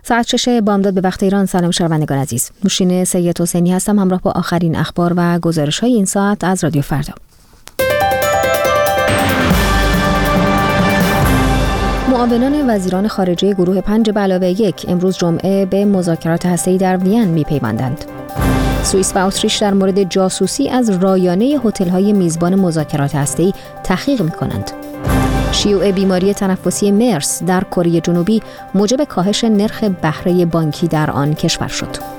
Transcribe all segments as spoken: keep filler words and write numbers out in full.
ساعت شش بامداد به وقت ایران. سلام شنوندگان عزیز. نوشین سید حسینی هستم همراه با آخرین اخبار و گزارش‌های این ساعت از رادیو فردا. معاونان وزیران خارجه گروه پنج به علاوه یک امروز جمعه به مذاکرات هسته‌ای در وین می‌پیوندند. سوئیس و اتریش در مورد جاسوسی از رایانه هتل‌های میزبان مذاکرات هسته‌ای تحقیق می‌کنند. شیوع بیماری تنفسی مرس در کره جنوبی موجب کاهش نرخ بهره بانکی در آن کشور شد.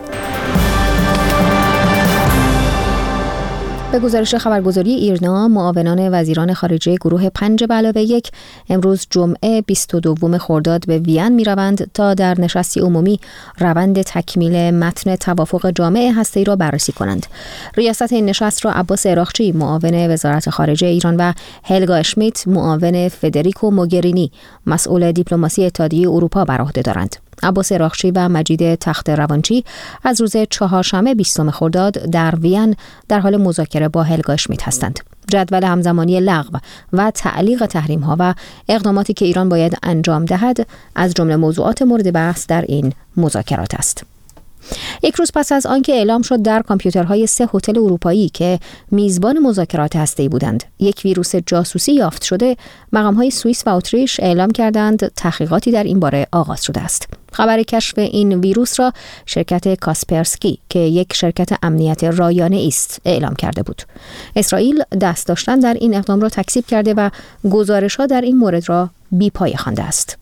به گزارش خبرگزاری ایرنا، معاونان وزیران خارجه گروه پنج به علاوه یک امروز جمعه بیست و دو خرداد به وین می روند تا در نشستی عمومی روند تکمیل متن توافق جامع هسته‌ای را بررسی کنند. ریاست این نشست را عباس عراقچی معاون وزارت خارجه ایران و هلگا اشمیت معاون فدریکو موگرینی مسئول دیپلماسی اتحادیه اروپا بر عهده دارند. عباس عراقچی و مجید تخت روانچی از روز چهارشنبه بیستم خرداد در وین در حال مذاکره با هلگا اشمیت هستند. جدول همزمانی لغو و تعلیق تحریم‌ها و اقداماتی که ایران باید انجام دهد از جمله موضوعات مورد بحث در این مذاکرات است. یک روز پس از آنکه اعلام شد در کامپیوترهای سه هتل اروپایی که میزبان مذاکرات هسته‌ای بودند یک ویروس جاسوسی یافت شده، مقام‌های سوئیس و اتریش اعلام کردند تحقیقاتی در این باره آغاز شده است. خبر کشف این ویروس را شرکت کاسپرسکی که یک شرکت امنیت رایانه است اعلام کرده بود. اسرائیل دست داشتن در این اقدام را تکذیب کرده و گزارش‌ها در این مورد را بی‌پایه خوانده است.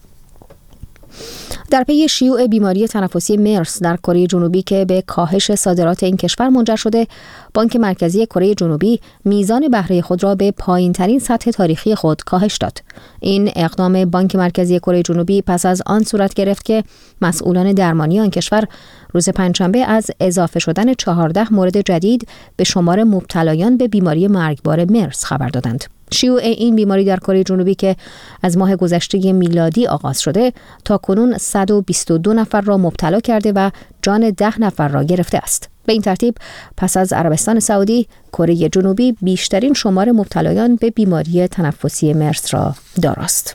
در پی شیوع بیماری تنفسی مرس در کره جنوبی که به کاهش صادرات این کشور منجر شده، بانک مرکزی کره جنوبی میزان بهره خود را به پایین‌ترین سطح تاریخی خود کاهش داد. این اقدام بانک مرکزی کره جنوبی پس از آن صورت گرفت که مسئولان درمانی آن کشور روز پنجشنبه از اضافه شدن چهارده مورد جدید به شمار مبتلایان به بیماری مرگبار مرس خبر دادند. شیوع این بیماری در کره جنوبی که از ماه گذشته میلادی آغاز شده تا کنون صد و بیست و دو نفر را مبتلا کرده و جان ده نفر را گرفته است. به این ترتیب پس از عربستان سعودی، کره جنوبی بیشترین شمار مبتلایان به بیماری تنفسی مرس را داراست.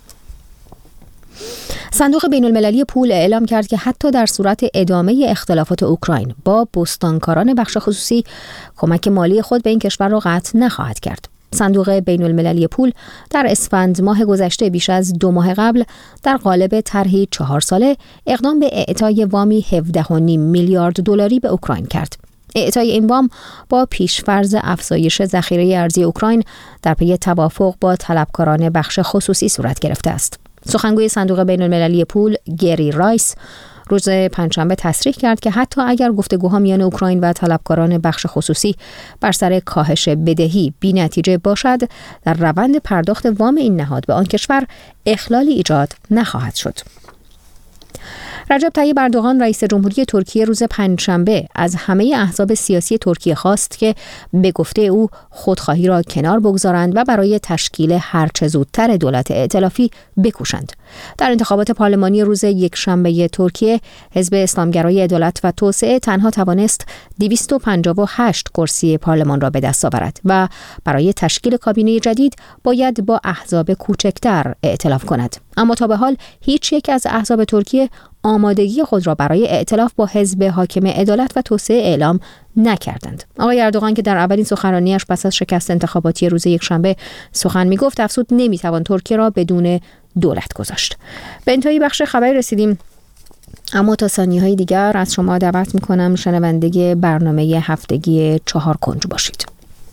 صندوق بین المللی پول اعلام کرد که حتی در صورت ادامه اختلافات اوکراین با بستانکاران بخش خصوصی، کمک مالی خود به این کشور را قطع نخواهد کرد. صندوق بین المللی پول در اسفند ماه گذشته بیش از دو ماه قبل در قالب طرحی چهار ساله اقدام به اعطای وامی هفده و نیم میلیارد دلاری به اوکراین کرد. اعطای این وام با پیش‌فرض افزایش ذخیره ارزی اوکراین در پی توافق با طلبکاران بخش خصوصی صورت گرفته است. سخنگوی صندوق بین المللی پول گری رایس روز پنجشنبه تصریح کرد که حتی اگر گفتگوها میان اوکراین و طلبکاران بخش خصوصی بر سر کاهش بدهی بی‌نتیجه باشد، در روند پرداخت وام این نهاد به آن کشور اخلالی ایجاد نخواهد شد. رجب طیب اردوغان رئیس جمهوری ترکیه روز پنجشنبه از همه احزاب سیاسی ترکیه خواست که به گفته او خودخواهی را کنار بگذارند و برای تشکیل هرچه زودتر دولت ائتلافی بکوشند. در انتخابات پارلمانی روز یکشنبه ترکیه، حزب اسلامگرای عدالت و توسعه تنها توانست دویست و پنجاه و هشت کرسی پارلمان را به دست آورد و برای تشکیل کابینه جدید باید با احزاب کوچکتر ائتلاف کند. اما تا به حال هیچ یک از احزاب ترکیه آمادگی خود را برای ائتلاف با حزب حاکم عدالت و توسعه اعلام نکردند. آقای اردوغان که در اولین سخنرانیش پس از شکست انتخاباتی روز یکشنبه سخن میگفت، افزود نمیتوان ترکیه را بدون دولت گذاشت. به انتهای بخش خبری رسیدیم، اما تا ثانیه‌های دیگر از شما دعوت میکنم شنونده برنامه هفتگی چهار کنج باشید.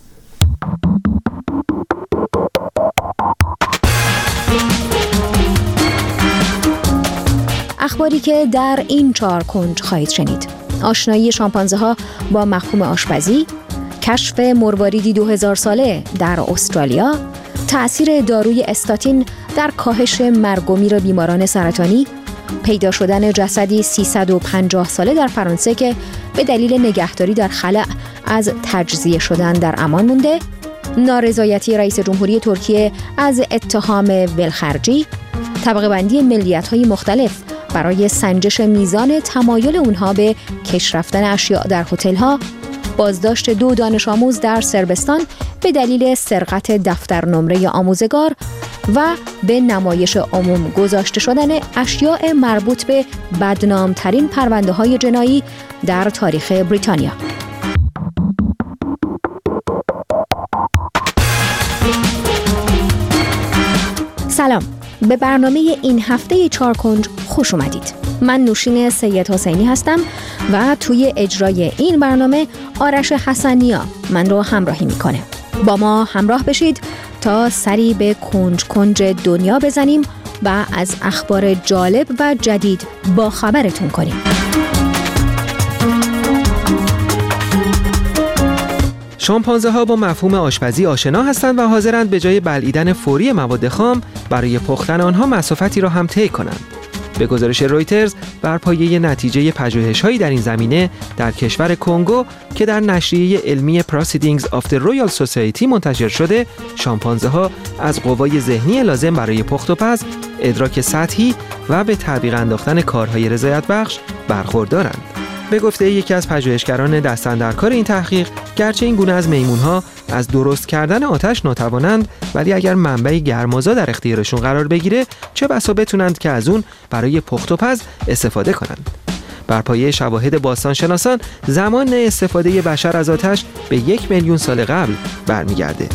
اخباری که در این چهار کنج خواهید شنید: آشنایی شامپانزه ها با مفهوم آشپزی، کشف مرواریدی دو هزار ساله در استرالیا، تأثیر داروی استاتین در کاهش مرگ و میر بیماران سرطانی، پیدا شدن جسدی سیصد و پنجاه ساله در فرانسه که به دلیل نگهداری در خلأ از تجزیه شدن در امان مونده، نارضایتی رئیس جمهوری ترکیه از اتهام ولخرجی، طبقه بندی ملیت‌های مختلف برای سنجش میزان تمایل اونها به کش رفتن اشیاء در هتل‌ها، بازداشت دو دانش آموز در صربستان به دلیل سرقت دفتر نمره آموزگار و به نمایش عموم گذاشته شدن اشیاء مربوط به بدنامترین پرونده‌های جنایی در تاریخ بریتانیا. سلام، به برنامه این هفته چارکنج خوش اومدید. من نوشین سید حسینی هستم و توی اجرای این برنامه آرش حسنیا من رو همراهی میکنه. با ما همراه بشید تا سری به کنج کنج دنیا بزنیم و از اخبار جالب و جدید با خبرتون کنیم. شامپانزه ها با مفهوم آشپزی آشنا هستند و حاضرند به جای بلعیدن فوری مواد خام برای پختن آنها مسافتی را هم طی کنند. به گزارش رویترز، بر پایه نتیجه پژوهش‌هایی در این زمینه در کشور کنگو که در نشریه علمی Proceedings of the Royal Society منتشر شده، شامپانزه ها از قوای ذهنی لازم برای پخت و پز، ادراک سطحی و به تعبیق انداختن کارهای رضایت بخش برخوردارند. به گفته یکی از پژوهشگران دست‌اندرکار این تحقیق، گرچه این گونه از میمون‌ها از درست کردن آتش ناتوانند، ولی اگر منبع گرمازا در اختیارشون قرار بگیره، چه بسا بتونند که از اون برای پخت و پز استفاده کنند. بر پایه شواهد باستانشناسان، زمان استفاده بشر از آتش به یک میلیون سال قبل برمیگرده.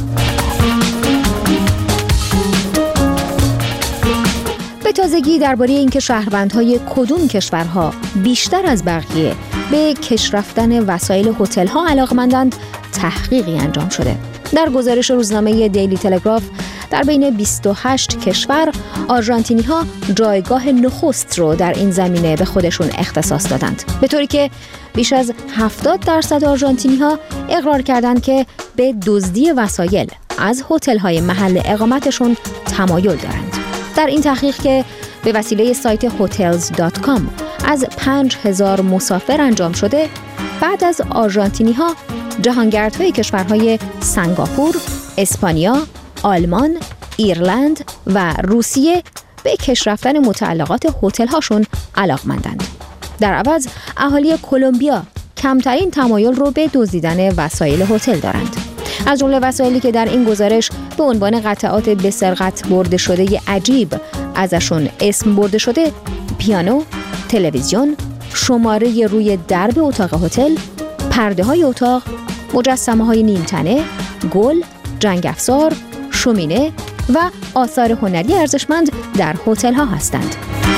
به تازگی درباره اینکه شهروندهای کدوم کشورها بیشتر از بقیه به کش رفتن وسایل هتل‌ها علاقمندند تحقیقی انجام شده. در گزارش روزنامه دیلی تلگراف، در بین بیست و هشت کشور آرژانتینی‌ها جایگاه نخست رو در این زمینه به خودشون اختصاص دادند، به طوری که بیش از هفتاد درصد آرژانتینی‌ها اقرار کردند که به دزدی وسایل از هتل‌های محل اقامتشون تمایل دارند. در این تحقیق که به وسیله سایت هتلز دات کام از پنج هزار مسافر انجام شده، بعد از آرژانتینی‌ها جهانگردهای کشورهای سنگاپور، اسپانیا، آلمان، ایرلند و روسیه به کش رفتن متعلقات هتل‌هاشون علاقمندند. در عوض اهالی کلمبیا کمترین تمایل رو به دزدیدن وسایل هتل دارند. از جمله وسایلی که در این گزارش به عنوان قطعات به سرقت برده شده عجیب ازشون اسم برده شده، پیانو، تلویزیون، شماره روی درب اتاق هتل، پرده های اتاق، مجسمه های نیمتنه، گل، جنگ افزار، شومینه و آثار هنری ارزشمند در هتل ها هستند.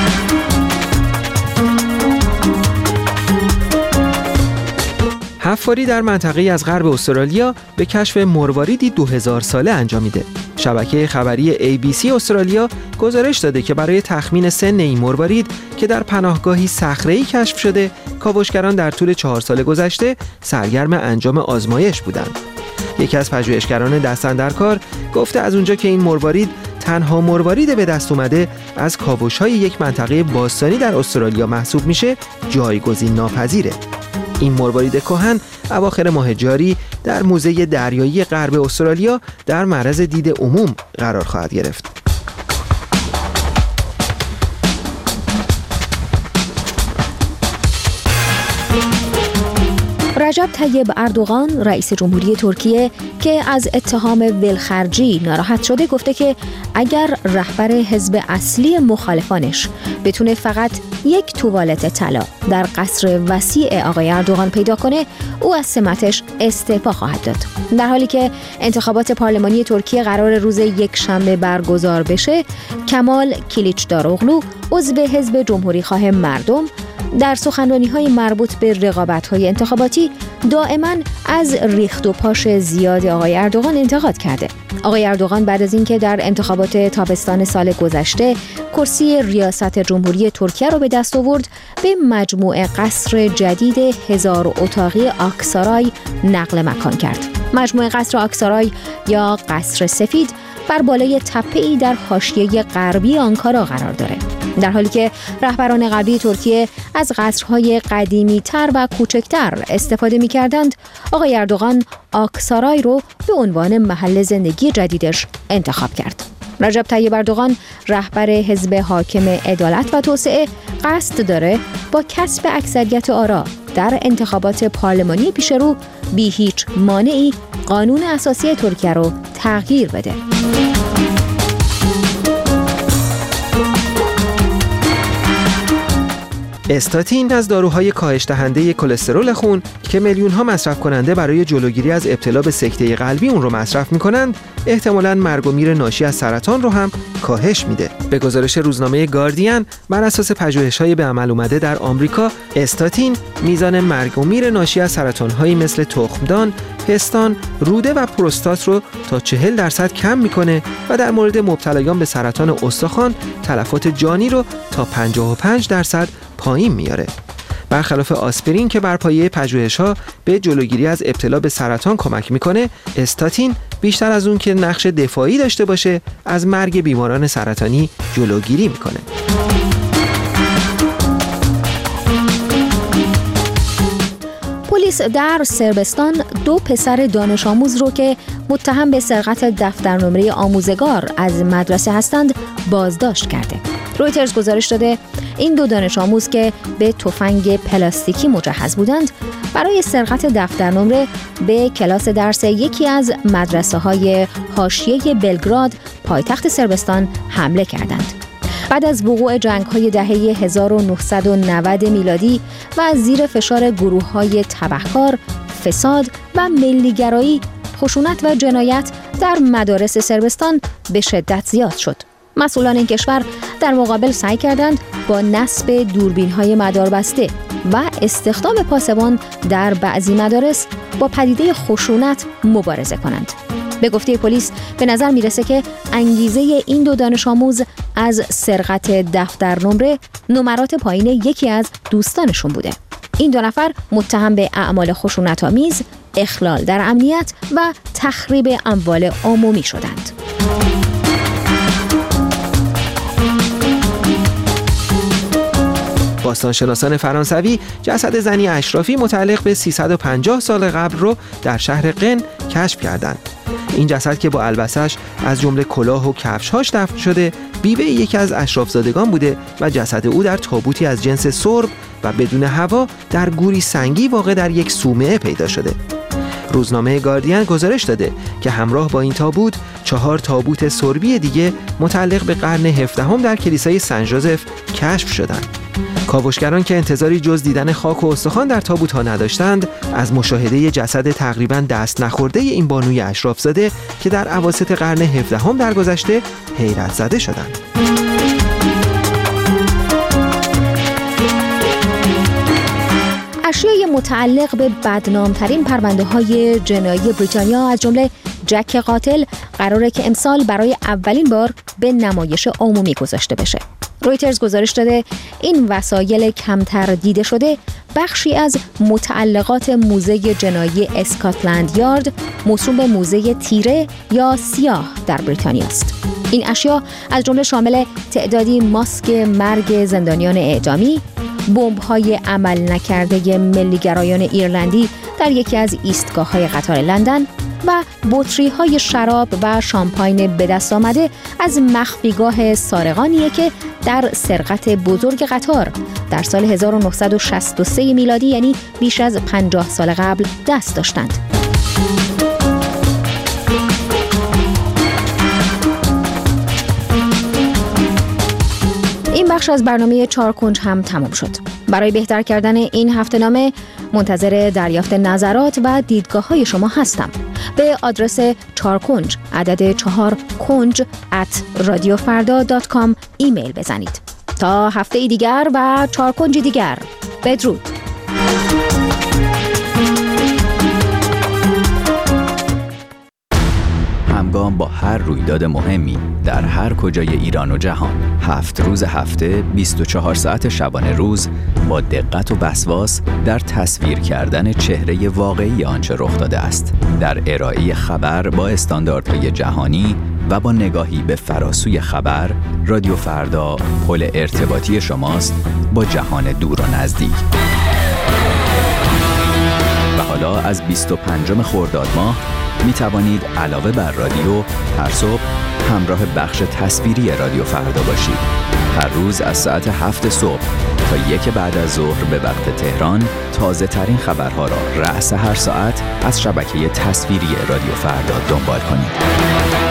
حفاری در منطقه از غرب استرالیا به کشف مرواریدی دو هزار ساله انجامیده. شبکه خبری ای بی سی استرالیا گزارش داده که برای تخمین سن این مروارید که در پناهگاهی صخره‌ای کشف شده، کاوشگران در طول چهار سال گذشته سرگرم انجام آزمایش بودند. یکی از پژوهشگران دست‌اندرکار گفته از اونجا که این مروارید تنها مروارید به دست اومده از کاوش‌های یک منطقه باستانی در استرالیا محسوب میشه، جایگزین ناپذیره. این مروارید کهن اواخر ماه جاری در موزه دریایی غرب استرالیا در معرض دید عموم قرار خواهد گرفت. رجب طیب اردوغان رئیس جمهوری ترکیه که از اتهام ولخرجی ناراحت شده، گفته که اگر رهبر حزب اصلی مخالفانش بتونه فقط یک توالت طلا در قصر وسیع آقای اردوغان پیدا کنه، او از سمتش استعفا خواهد داد. در حالی که انتخابات پارلمانی ترکیه قرار روز یک شنبه برگزار بشه، کمال کلیچداروغلو عضو حزب جمهوری خواه مردم در سخنرانی‌های مربوط به رقابت‌های انتخاباتی دائما از ریخت و پاش زیاد آقای اردوغان انتقاد کرده. آقای اردوغان بعد از اینکه در انتخابات تابستان سال گذشته کرسی ریاست جمهوری ترکیه را به دست آورد، به مجموعه قصر جدید هزار اتاقی آکسارای نقل مکان کرد. مجموعه قصر آکسارای یا قصر سفید بر بالای تپه‌ای در حاشیه غربی آنکارا قرار داره. در حالی که رهبران غربی ترکیه از قصرهای قدیمی‌تر و کوچکتر استفاده می‌کردند، آقای اردوغان آکسارای رو به عنوان محل زندگی جدیدش انتخاب کرد. رجب طیب اردوغان رهبر حزب حاکم عدالت و توسعه قصد داره با کسب اکثریت آرا در انتخابات پارلمانی پیشرو بی هیچ مانعی قانون اساسی ترکیه رو تغییر بده. استاتین از داروهای کاهش دهنده کلسترول خون که میلیون ها مصرف کننده برای جلوگیری از ابتلا به سکته قلبی اون رو مصرف میکنند، احتمالاً مرگ و میر ناشی از سرطان رو هم کاهش میده. به گزارش روزنامه گاردین، بر اساس پژوهش‌های به عمل اومده در آمریکا، استاتین میزان مرگ و میر ناشی از سرطان‌هایی مثل تخمدان، پستان، روده و پروستات رو تا چهل درصد کم میکنه و در مورد مبتلایان به سرطان استخوان تلفات جانی رو تا پنجاه و پنج درصد پایین میاره. برخلاف آسپرین که بر پایه پژوهش‌ها به جلوگیری از ابتلا به سرطان کمک میکنه، استاتین بیشتر از اون که نقش دفاعی داشته باشه، از مرگ بیماران سرطانی جلوگیری میکنه. پلیس در صربستان دو پسر دانش آموز رو که متهم به سرقت دفترنمره آموزگار از مدرسه هستند بازداشت کرده. رویترز گزارش داده این دو دانش آموز که به تفنگ پلاستیکی مجهز بودند برای سرقت دفترنمره به کلاس درس یکی از مدرسه‌های حاشیه بلگراد پایتخت صربستان حمله کردند. بعد از وقوع جنگ‌های دهه هزار و نهصد و نود میلادی و از زیر فشار گروه‌های تبهکار، فساد و ملیگرایی، خشونت و جنایت در مدارس صربستان به شدت زیاد شد. مسئولان این کشور در مقابل سعی کردند با نصب دوربین‌های مداربسته و استخدام پاسبان در بعضی مدارس با پدیده خشونت مبارزه کنند. به گفته پلیس به نظر میرسه که انگیزه این دو دانش آموز از سرقت دفتر نمره نمرات پایین یکی از دوستانشون بوده. این دو نفر متهم به اعمال خشونت‌آمیز، اخلال در امنیت و تخریب اموال عمومی شدند. باستانشناسان فرانسوی جسد زنی اشرافی متعلق به سیصد و پنجاه سال قبل رو در شهر قن کشف کردند. این جسد که با البسش از جمله کلاه و کفش‌هاش دفن شده، بیوه یکی از اشرافزادگان بوده و جسد او در تابوتی از جنس سرب و بدون هوا در گوری سنگی واقع در یک صومعه پیدا شده. روزنامه گاردین گزارش داده که همراه با این تابوت چهار تابوت سربی دیگه متعلق به قرن هفدهم در کلیسای سن ژوزف کشف شدند. کاوشگران که انتظاری جز دیدن خاک و استخوان در تابوت‌ها نداشتند، از مشاهده جسد تقریباً دست نخورده این بانوی اشرافزاده که در اواسط قرن هفدهم درگذشته حیرت زده شدند. اشیای متعلق به بدنامترین پرونده‌های جنایی بریتانیا از جمله جک قاتل قراره که امسال برای اولین بار به نمایش عمومی گذاشته بشه. رویترز گزارش داده این وسایل کمتر دیده شده بخشی از متعلقات موزه جنایی اسکاتلند یارد موسوم به موزه تیره یا سیاه در بریتانیا است. این اشیا از جمله شامل تعدادی ماسک مرگ زندانیان اعدامی، بمب‌های عمل نکرده ملیگرایان ایرلندی در یکی از ایستگاه‌های قطار لندن و بطری‌های شراب و شامپاین به دست آمده از مخفیگاه سارقانیه که در سرقت بزرگ قطار در سال هزار و نهصد و شصت و سه میلادی، یعنی بیش از پنجاه سال قبل، دست داشتند. این بخش از برنامه چهار کنج هم تمام شد. برای بهتر کردن این هفته‌نامه منتظر دریافت نظرات و دیدگاه‌های شما هستم. به آدرس چهار کنج عدد چهار کنج ات رادیو فردا دات کام ایمیل بزنید. تا هفته دیگر و چهار کنج دیگر، بدرود. همگام با هر رویداد مهمی در هر کجای ایران و جهان، هفت روز هفته، بیست و چهار ساعت شبانه روز، با دقت و وسواس در تصویر کردن چهره واقعی آنچه رخ داده است، در ارائه خبر با استانداردهای جهانی و با نگاهی به فراسوی خبر، رادیو فردا پل ارتباطی شماست با جهان دور و نزدیک. و حالا از بیست و پنجم خرداد ماه می توانید علاوه بر رادیو هر صبح همراه بخش تصویری رادیو فردا باشید. هر روز از ساعت هفت صبح تا یک بعد از ظهر به وقت تهران تازه ترین خبرها را رأس هر ساعت از شبکه تصویری رادیو فردا دنبال کنید.